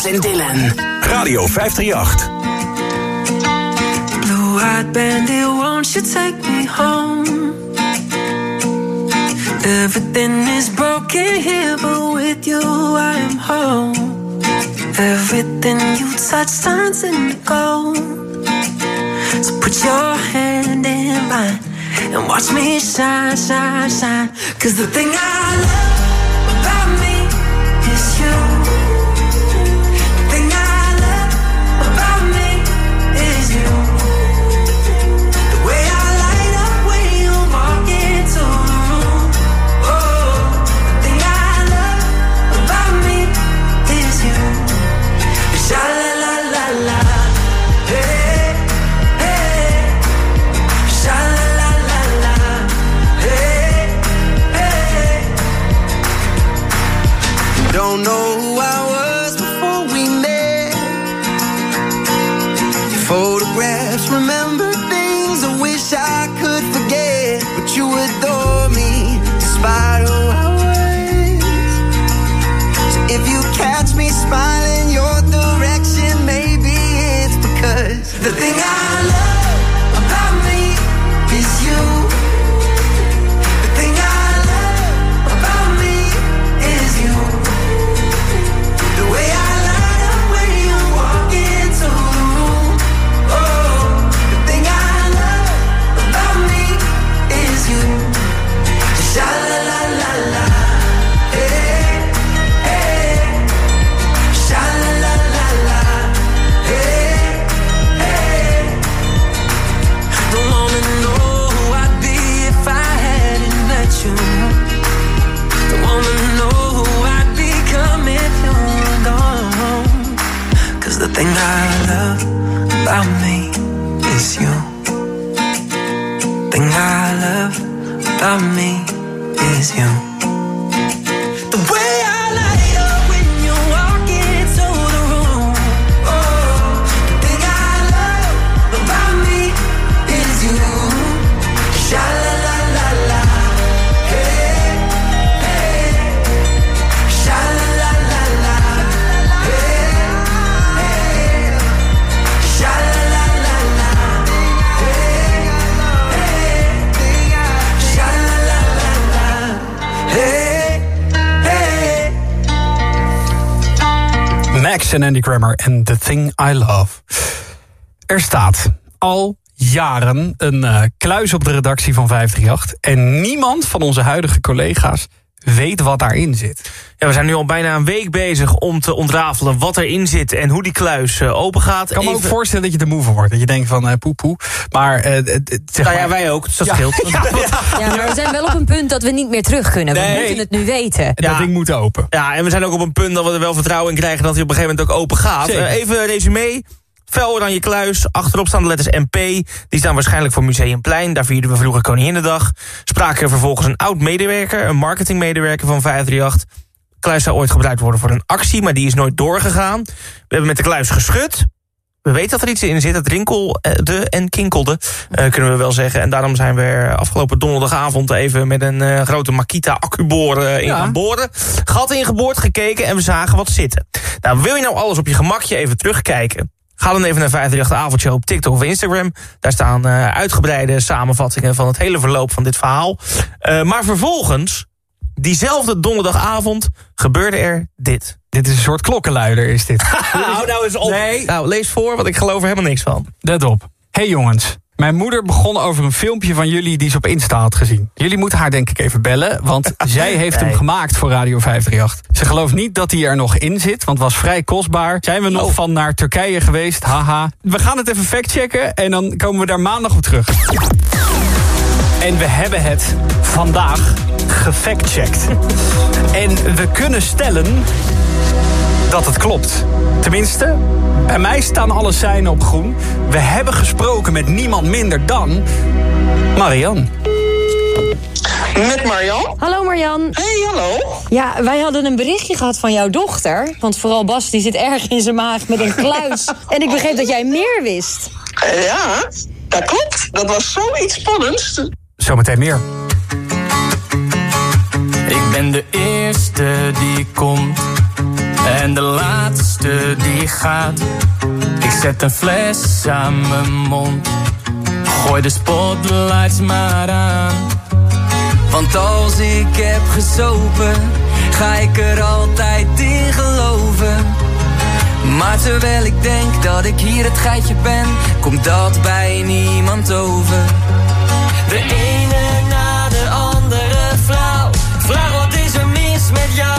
Thomas en Dylan. Radio vijf drie acht. Blue-eyed bandit, won't you take me home? Everything is broken here, but with you I am home. Everything you touch turns into gold. So put your hand in mine and watch me shine, shine, shine. 'Cause the thing I love about me is you. The thing I love about me is you. The way I light up when you walk into the room. Oh, the thing I love about me is you. Sha la la la la, hey, hey. Sha la la la la, hey, hey. Don't know who I was before we met. Photographs, remember things I wish I could forget. But you adore me, despite who I was. So if you catch me smiling your direction, maybe it's because the thing I love about me is you. The thing I love about me is you. The way I light up when you walk into the room. Oh, the thing I love about me is you. Sha la la la la, hey, hey. Sha la la la la, hey, hey. Don't wanna know who I'd be if I hadn't met you. Don't wanna know who I'd become if you were gone. 'Cause the thing I love about me is you. Thing I love about me is you. The way I light up when you walk into the room. Oh, the thing I love about me is you. Sha la la la la, hey, hey. Sha la la la la, hey, hey. Sha la la la la, hey, hey. Sha la la la la, hey, hey. Max en Andy Grammer en The Thing I Love. Er staat al jaren een uh, kluis op de redactie van vijf drie acht. En niemand van onze huidige collega's weet wat daarin zit. Ja, we zijn nu al bijna een week bezig om te ontrafelen wat erin zit en hoe die kluis uh, open gaat. Ik kan me Even... ook voorstellen dat je er moe van wordt. Dat je denkt van uh, poe poe. Maar, uh, zeg nou ja, maar... wij ook, dus dat ja. scheelt. Ja, Ja, maar we zijn wel op een punt dat we niet meer terug kunnen. We Nee. moeten het nu weten. Dat Ja. ding moet open. Ja, en we zijn ook op een punt dat we er wel vertrouwen in krijgen dat hij op een gegeven moment ook open gaat. Zeker. Uh, even een resume. Fel oranje kluis, achterop staan de letters M P. Die staan waarschijnlijk voor Museumplein. Daar vierden we vroeger Koninginnedag. Spraken vervolgens een oud-medewerker, een marketingmedewerker van vijf drie acht. De kluis zou ooit gebruikt worden voor een actie, maar die is nooit doorgegaan. We hebben met de kluis geschud. We weten dat er iets in zit, het rinkelde en kinkelde, uh, kunnen we wel zeggen. En daarom zijn we er afgelopen donderdagavond even met een uh, grote Makita accuboor uh, in Ja. gaan boren. Gat ingeboord, gekeken en we zagen wat zitten. Nou, wil je nou alles op je gemakje even terugkijken? Ga dan even naar vijf drie acht avondje op TikTok of Instagram. Daar staan uh, uitgebreide samenvattingen van het hele verloop van dit verhaal. Uh, maar vervolgens, diezelfde donderdagavond, gebeurde er dit. Dit is een soort klokkenluider, is dit. Nou, nou eens op. Nee. Nou, lees voor, want ik geloof er helemaal niks van. Let op. Hey jongens, mijn moeder begon over een filmpje van jullie die ze op Insta had gezien. Jullie moeten haar denk ik even bellen, want zij heeft Nee. hem gemaakt voor Radio vijf drie acht. Ze gelooft niet dat hij er nog in zit, want was vrij kostbaar. Zijn we nog Oh. van naar Turkije geweest, haha. We gaan het even factchecken en dan komen we daar maandag op terug. En we hebben het vandaag gefactcheckt. En we kunnen stellen dat het klopt. Tenminste, bij mij staan alle seinen op groen. We hebben gesproken met niemand minder dan Marianne. Met Marjan? Hallo Marjan. Hey, hallo. Ja, wij hadden een berichtje gehad van jouw dochter. Want vooral Bas die zit erg in zijn maag met een kluis. En ik begreep dat jij meer wist. Ja, dat klopt. Dat was zoiets spannends. Zometeen meer. Ik ben de eerste die komt. En de laatste die gaat. Ik zet een fles aan mijn mond. Gooi de spotlights maar aan. Want als ik heb gezopen, ga ik er altijd in geloven. Maar terwijl ik denk dat ik hier het geitje ben, komt dat bij niemand over. De ene na de andere vrouw. Vraag wat is er mis met jou?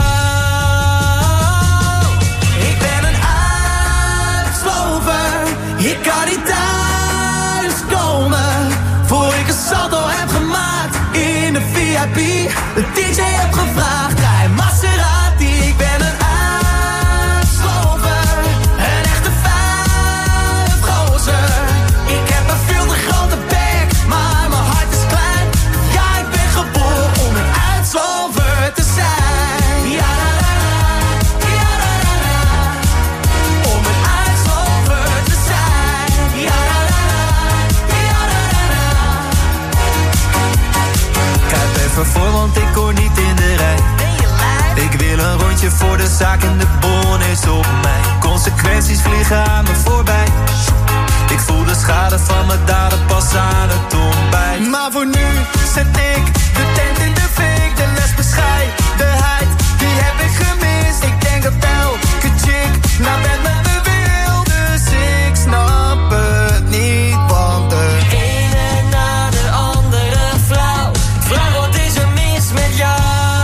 Ik ben een uitslover. Ik kan niet thuis komen voor ik een salto heb gemaakt in de V I P. De D J heb gevraagd, rij Maserati. Ik ben een uitslover, een echte vijfgozer. Ik heb een veel te grote bek, maar mijn hart is klein. Ja, ik ben geboren om een uitslover te zijn. Ja, ja, om een uitslover te zijn. Ja, ja, Kijk even voor, want ik hoor niet in de rij. Ik wil een rondje voor de zaak en de bon is op mij. Consequenties vliegen aan me voorbij. Ik voel de schade van mijn daden pas aan het ontbijt. maar voor nu zet ik de tent in de fik. De lesbescheidenheid, die heb ik gemist. Ik denk dat elke chick naar bed met me wil. Dus ik snap het niet, want de ene na de andere vrouw. Vraag wat is er mis met jou?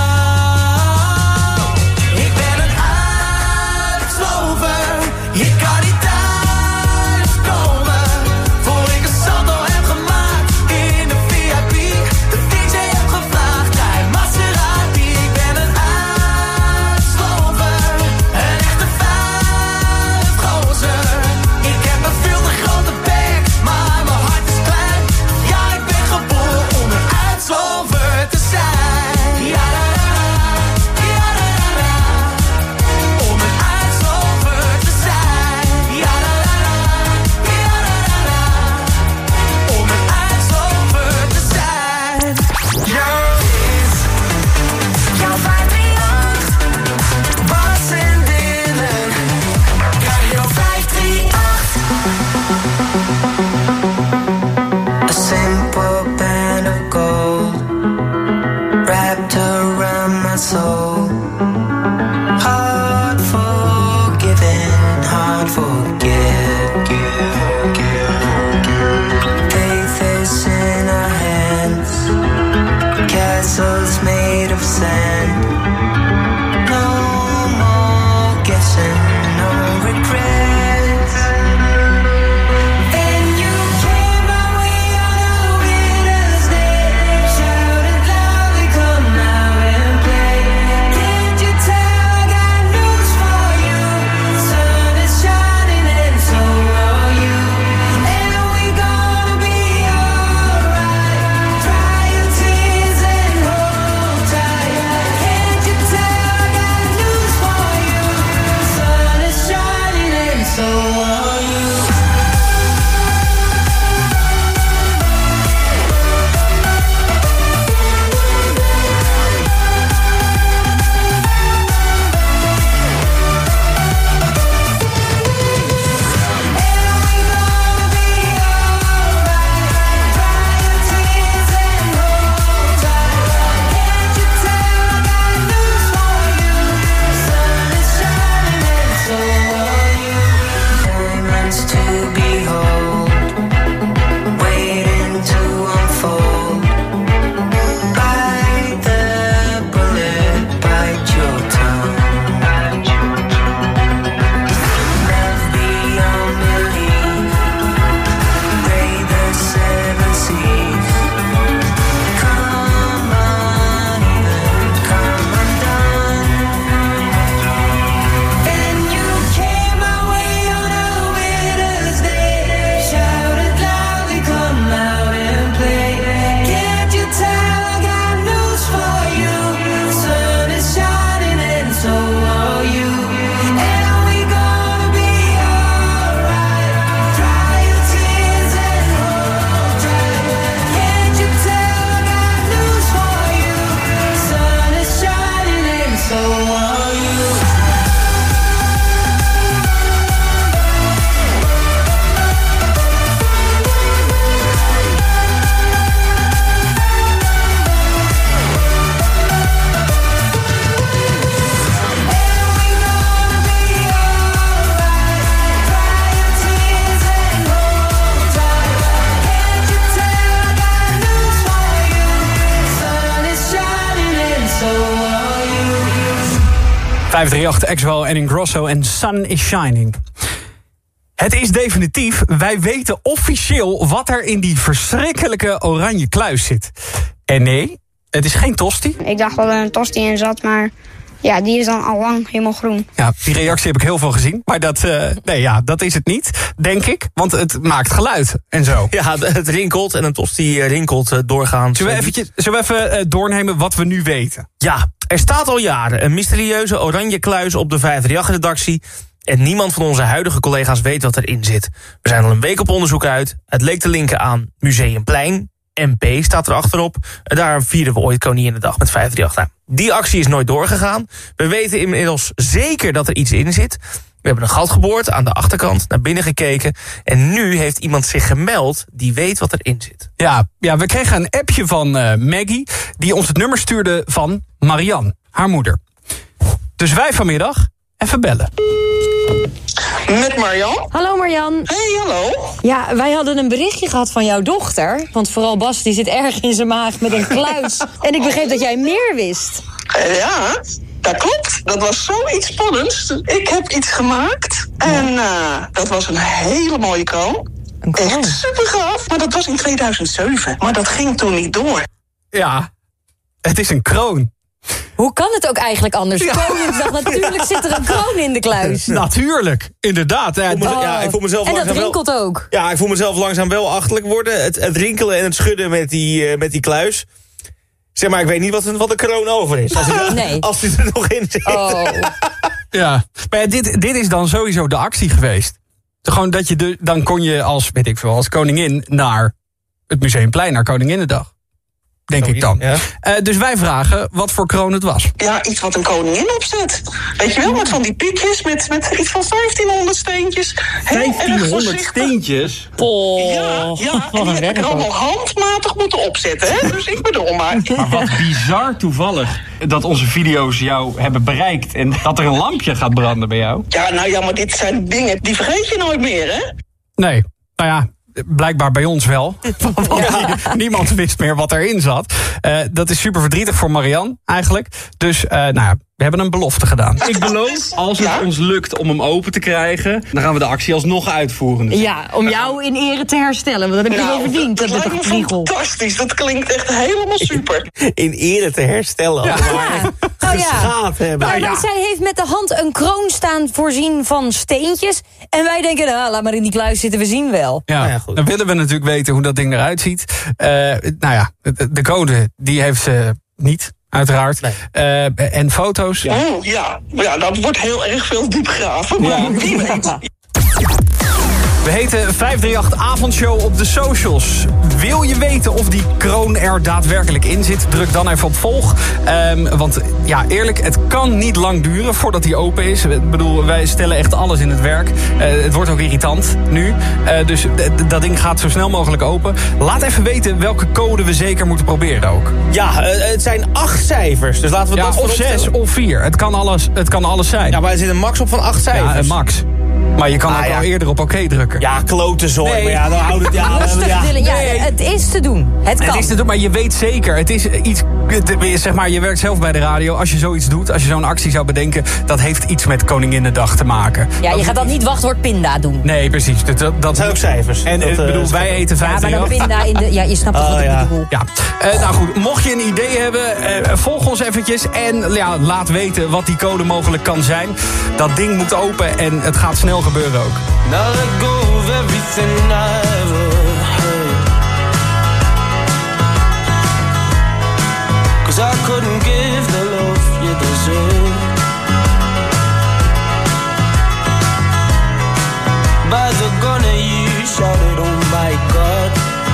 Ik ben een uitslover. Ik kan niet thuis komen voor ik een salto heb gemaakt in de V I P. De D J heb gevraagd, rij Maserati. Ik ben een uitslover, een echte vijfgozer. Ik heb een veel te grote bek, maar mijn hart is klein. Ja, ik ben geboren om een uitslover te zijn. Ja, ja, om een uitslover te zijn. Ja, om een uitslover te zijn. Jouw is jouw vijf drie acht. Bas en Dylan. Radio vijf drie acht. A simple band of gold wrapped around my soul. Hard forgiven, hard forget. Faith is in our hands, castles made of sand. No more guessing, no regrets. And you came my way on a winter's day. Shouted loudly, come now and play. Did you tell I got news for you? Sun is shining and so are you. And we gonna be alright. Dry your tears and hold tight. Can't you tell I got news for you? Sun is shining and so are you. vijfhonderdachtendertig, Axwell en Ingrosso en Sun is Shining. Het is definitief, wij weten officieel wat er in die verschrikkelijke oranje kluis zit. En nee, het is geen tosti. Ik dacht dat er een tosti in zat, maar ja, die is dan al lang helemaal groen. Ja, die reactie heb ik heel veel gezien. Maar dat, uh, nee, ja, dat is het niet, denk ik. Want het maakt geluid en zo. Ja, het rinkelt en een tosti rinkelt uh, doorgaans. Zullen we, eventjes, zullen we even uh, doornemen wat we nu weten? Ja, er staat al jaren een mysterieuze oranje kluis op de vijfhonderdachtendertig-redactie... en niemand van onze huidige collega's weet wat erin zit. We zijn al een week op onderzoek uit. Het leek te linken aan Museumplein. M P staat er achterop. Daar vieren we ooit Koninginnedag met vijfhonderdachtendertig. Nou, die actie is nooit doorgegaan. We weten inmiddels zeker dat er iets in zit. We hebben een gat geboord aan de achterkant, naar binnen gekeken. En nu heeft iemand zich gemeld die weet wat erin zit. Ja, ja we kregen een appje van uh, Maggie... die ons het nummer stuurde van Marianne, haar moeder. Dus wij vanmiddag even bellen. Met Marjan. Hallo Marjan. Hey, hallo. Ja, wij hadden een berichtje gehad van jouw dochter. Want vooral Bas, die zit erg in zijn maag met een kluis. En ik begreep dat jij meer wist. Uh, ja, dat klopt. Dat was zoiets spannends. Ik heb iets gemaakt. En uh, dat was een hele mooie kroon. Echt super gaaf. Maar dat was in tweeduizend zeven. Maar dat ging toen niet door. Ja, het is een kroon. Hoe kan het ook eigenlijk anders? Ja. Koningsdag, natuurlijk zit er een kroon in de kluis. Natuurlijk, inderdaad. Ja, oh. ja, ik voel mezelf en dat rinkelt wel, ook. Ja, ik voel mezelf langzaam wel achterlijk worden. Het, het rinkelen en het schudden met die, uh, met die kluis. Zeg maar, ik weet niet wat een, wat een kroon over is. Als die, nee. als die er nog in zit. Oh. Ja, maar ja, dit, dit is dan sowieso de actie geweest. Gewoon dat je de, dan kon je als, weet ik veel, als koningin naar het Museumplein, naar Koninginnedag. Denk Sorry, ik dan. Ja. Uh, dus wij vragen wat voor kroon het was. Ja, iets wat een koningin opzet. Weet je wel, met van die piekjes, met, met iets van vijftienhonderd steentjes. vijftienhonderd steentjes? Oh, ja, ja, en die heb ik allemaal handmatig moeten opzetten, hè? Dus ik bedoel maar. Maar wat bizar toevallig dat onze video's jou hebben bereikt... en dat er een lampje gaat branden bij jou. Ja, nou ja, maar dit zijn dingen, die vergeet je nooit meer, hè? Nee, nou ja... Blijkbaar bij ons wel. Want ja. Niemand wist meer wat erin zat. Uh, dat is super verdrietig voor Marianne eigenlijk. Dus uh, nou ja, we hebben een belofte gedaan. Ik beloof, als het ja? ons lukt om hem open te krijgen... dan gaan we de actie alsnog uitvoeren. Dus. Ja, om jou in ere te herstellen. Want dat heb je nou, wel verdiend. Dat, dat lijkt me fantastisch. Dat klinkt echt helemaal super. In ere te herstellen. Ja. Ja. Nou ja. hebben. Nou, ja. Zij heeft met de hand een kroon staan voorzien van steentjes. En wij denken, nou, laat maar in die kluis zitten, we zien wel. Ja, nou ja, goed. Dan willen we natuurlijk weten hoe dat ding eruit ziet. Uh, nou ja, de code, die heeft ze niet... Uiteraard. Nee. Uh, en foto's. Ja. Oh, ja. ja, dat wordt heel erg veel diepgraven. Maar ja. Wie weet. We heten vijfhonderdachtendertig Avondshow op de socials. Wil je weten of die kroon er daadwerkelijk in zit? Druk dan even op volg. Um, want ja, eerlijk, het kan niet lang duren voordat die open is. Ik bedoel, wij stellen echt alles in het werk. Uh, het wordt ook irritant nu. Uh, dus d- dat ding gaat zo snel mogelijk open. Laat even weten welke code we zeker moeten proberen ook. Ja, uh, het zijn acht cijfers. Dus laten we ja, dat of zes opstellen. of vier. Het kan, alles, het kan alles zijn. Ja, maar er zit een max op van acht cijfers. Ja, een max. Maar je kan ah, ook ja. al eerder op oké drukken. Ja, klote zooi. Nee. Maar ja, dan houdt het... Ja, Rustig, ja. Dylan. Ja, nee. Het is te doen. Het kan. Het is te doen, maar je weet zeker. Het is iets... Zeg maar, je werkt zelf bij de radio. Als je zoiets doet, als je zo'n actie zou bedenken... dat heeft iets met Koninginnedag te maken. Ja, je gaat dan niet wachtwoord pinda doen. Nee, precies. Dat, dat, dat zijn ook cijfers. En ik bedoel, wij eten vijf. Ja, maar dan pinda in de... Ja, je snapt toch wat oh, ik bedoel. Ja. Uh, nou goed, mocht je een idee hebben... Uh, volg ons eventjes en ja, laat weten wat die code mogelijk kan zijn. Dat ding moet open en het gaat snel gebeuren ook. Now let go of everything I ever heard, 'cause I couldn't give the love you deserve. By the gun you shouted, oh my God.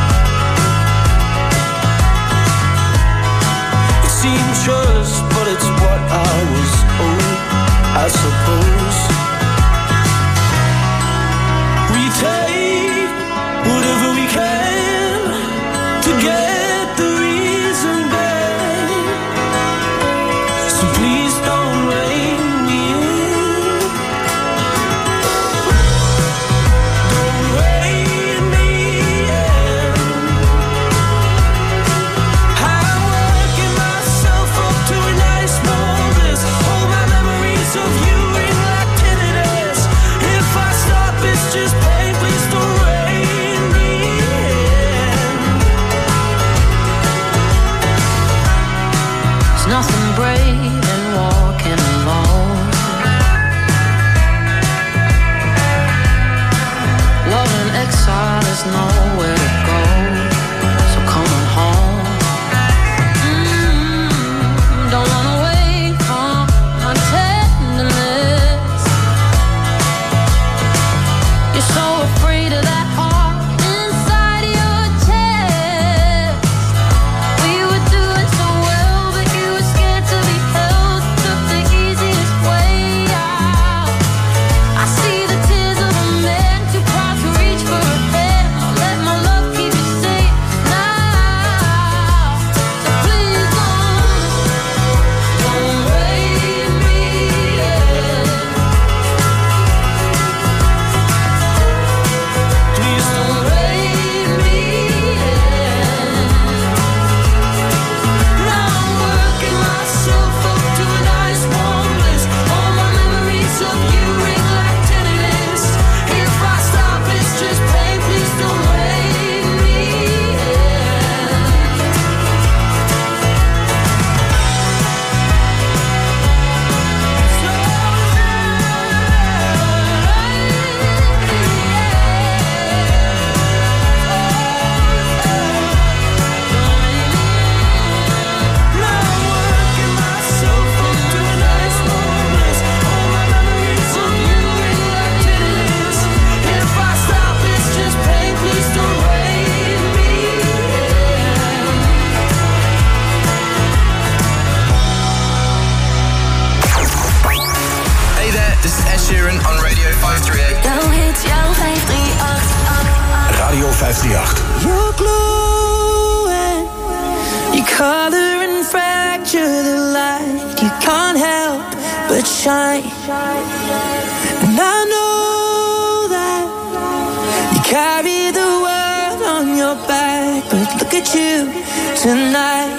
It seemed trust, but it's what I was owed, I suppose. Take whatever we can to get the reason back. So please don't rein me in. Don't rein me in. I'm working myself up to a nice more bliss. All my memories there's nowhere to go. So come on home. Mm, don't run away from my tenderness. You're so afraid of that heart inside your chest. We were doing so well, but you were scared to be held. Took the easiest way out. I see the tears of a man too proud to reach for a hand. I'll let my love keep you safe now. So please don't, don't raise me. Please don't raise me. Now I'm working myself up to a nice warm bliss. All my memories of you ring like tinnitus. If I stop, it's just pain. Please don't raise me. Now I'm working myself up to a nice warm bliss. All my memories of you ring like tinnitus. If I stop, it's just pain. Please don't raise me. Hey there, this is Ed Sheeran on Radio vijf drie acht. Jouw hits, jouw vijf drie acht. Radio vijf drie acht. You're glowing, you color and fracture the light. You can't help but shine. And I know that you carry the world on your back, but look at you tonight.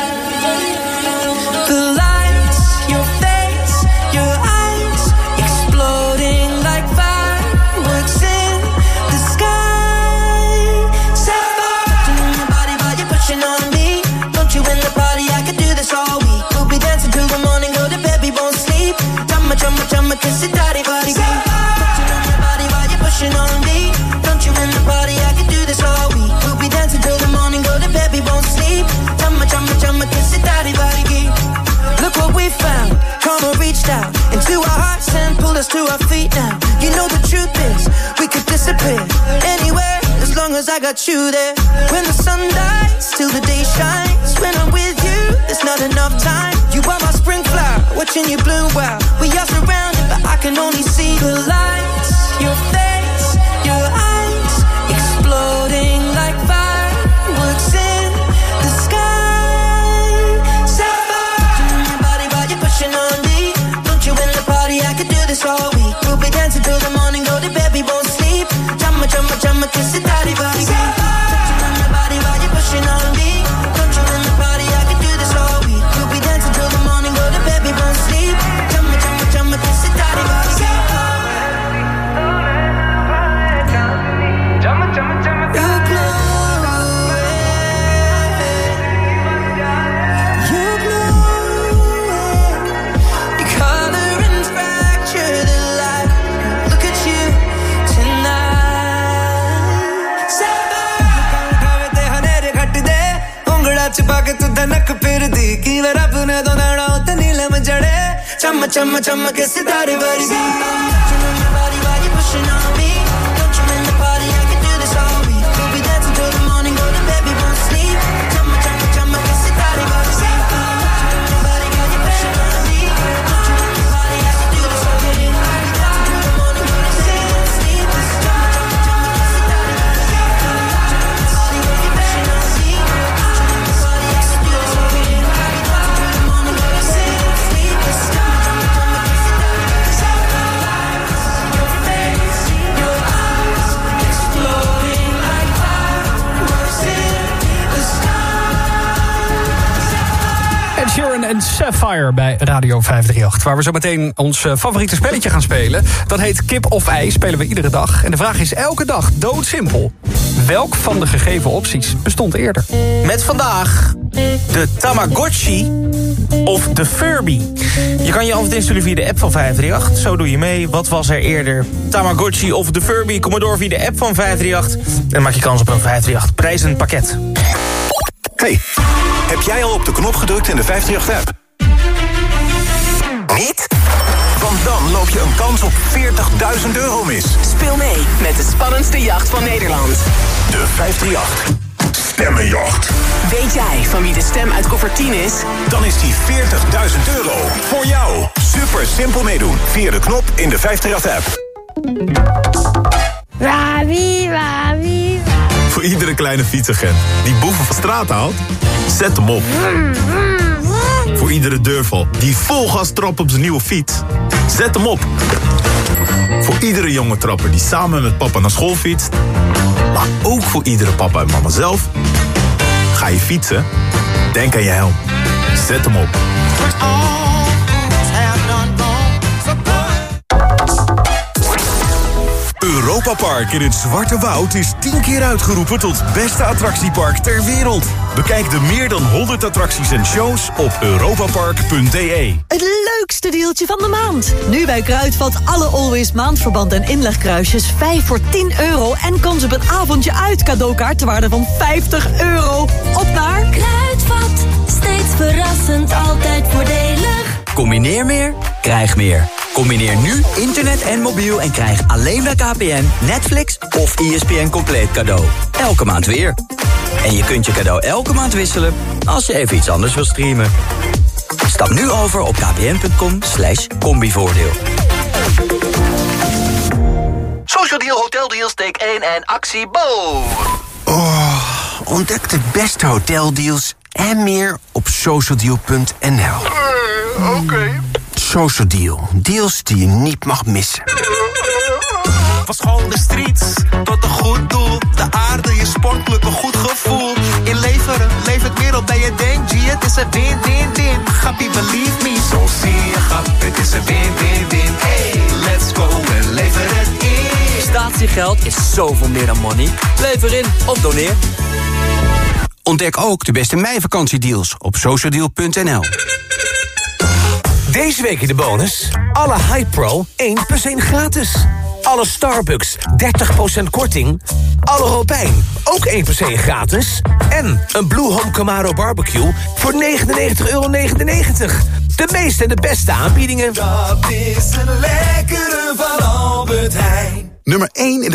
The lights, your face, your eyes, exploding like fireworks in the sky. Sapphire in your body while you're pushing on me. Don't you in the party? I could do this all week. We'll be dancing till the morning, go to bed, we won't sleep. Chumma, chumma, chumma, kiss it, daddy, body, beat. Touching on your body while you're pushing on me. Don't you in the party? I could do this all week. We'll be dancing till the morning, go to bed, we won't sleep. Chumma, chumma, chumma, kiss it, daddy, body, beat. Look what we found. Karma reached out into our hearts and pulled us to our feet now. You know the truth is, we could disappear anywhere as long as I got you there. When the sun dies, till the day shines. When I'm with you, there's not enough time. You are my spring flower, watching you bloom wild. We are surrounded, but I can only see the lights. Your face, your eyes, exploding like fireworks in the sky. Sapphire in your body while you're pushing on me. Don't you in the party? I could do this all week. We'll be dancing till the morning, go to bed, we won't sleep. Chumma, chumma, chumma, kiss it, daddy, body, beat. Touching on your body while you're pushing on me. Don't you in the party? I could do this all week. We'll be dancing till the morning, go to bed, we won't sleep. Chumma, chumma, chumma, kiss it, daddy, body, beat. You're glowing. You're glowing. You color and fracture the light. Look at you tonight. ਖਾਵੇ ਤੇ ਹਨੇਰੇ ਘਟਦੇ ਉਂਗੜਾ ਚ ਪਾ ਕੇ ਤੂੰ ਧਨਕ ਫਿਰਦੀ ਕਿਵੇਂ ਰੱਬ ਨੇ ਦੋਨਾਣਾ ਉੱਤੇ ਨੀਲਮ ਜੜੇ ਚਮ ਚਮ ਚਮ ਕੇ ਸਿਤਾਰੇ ਵਰਗੀ Pushing on me, don't you in the party? I can do this all week. We'll be dancing till the morning, go to bed, we won't sleep. Chumma, chumma, chumma, kiss it, daddy, body, beat. Touching on your body, girl, you're pushing on me. Don't you in the party? I can do this all week. We'll be dancing till the morning, go to bed, we won't sleep. Chumma, chumma, chumma, kiss it, daddy, body, beat. Touching on your body, girl, you're pushing on me. Don't you in the party? I can do this all week. We'll be dancing till the morning, go to bed, we won't sleep. Chumma, chumma, chumma, kiss it, daddy, body, beat. Your face, your eyes, exploding like fireworks in the sky. Ed Sheeran en Sapphire bij Radio vijf drie acht. Waar we zo meteen ons eh, favoriete spelletje gaan spelen. Dat heet Kip of Ei, spelen we iedere dag. En de vraag is elke dag doodsimpel. Welk van de gegeven opties bestond eerder? Met vandaag De Tamagotchi of de Furby? Je kan je antwoord insturen via de app van vijf drie acht. Zo doe je mee. Wat was er eerder? Tamagotchi of de Furby? Kom maar door via de app van vijf drie acht. En dan maak je kans op een vijf drie acht prijzenpakket. Hey, heb jij al op de knop gedrukt in de vijf drie acht-app? Niet? Want dan loop je een kans op veertigduizend euro mis. Speel mee met de spannendste jacht van Nederland. De vijf drie acht Stemmenjacht. Weet jij van wie de stem uit koffer tien is? Dan is die veertigduizend euro voor jou. Super simpel meedoen via de knop in de vijf drie acht-app. Wawie, wawie. Voor iedere kleine fietsagent die boeven van straat haalt, zet hem op. Voor iedere deurval die vol gas trapt op zijn nieuwe fiets, zet hem op. Voor iedere jonge trapper die samen met papa naar school fietst, maar ook voor iedere papa en mama zelf. Ga je fietsen? Denk aan je helm. Zet hem op. Europa Park in het Zwarte Woud is tien keer uitgeroepen tot beste attractiepark ter wereld. Bekijk de meer dan honderd attracties en shows op europapark punt d e. Het leukste deeltje van de maand. Nu bij Kruidvat alle Always maandverband en inlegkruisjes vijf voor tien euro... en kans op een avondje uit cadeaukaart ter waarde van vijftig euro. Op naar Kruidvat, steeds verrassend, altijd voordelig. Combineer meer, krijg meer. Combineer nu internet en mobiel en krijg alleen bij K P N, Netflix of E S P N compleet cadeau. Elke maand weer. En je kunt je cadeau elke maand wisselen als je even iets anders wil streamen. Stap nu over op kpn.com slash combivoordeel. Social Deal, Hotel Deals, take één en actie Bo. Oh, ontdek de beste hoteldeals en meer op socialdeal punt n l. Uh, Oké. Okay. Social Deal. Deals die je niet mag missen. Van school de streets tot een goed doel. De aarde, je sportclub, een goed gevoel. Inleveren, levert meer op dan je denkt. G, het is een win-win-win. Gappie, believe me. Zo zie je, grap, het is een win-win-win. Hey, let's go en lever het in. Statiegeld is zoveel meer dan money. Lever in of doneer. Ontdek ook de beste meivakantiedeals op socialdeal punt n l. Deze week in de bonus. Alle Hypro één plus één gratis. Alle Starbucks dertig procent korting. Alle Robijn ook één plus één gratis. En een Blue Home Camaro barbecue voor negenennegentig euro negenennegentig. De meeste en de beste aanbiedingen. Dat is een lekkere van Albert Heijn. Nummer één in de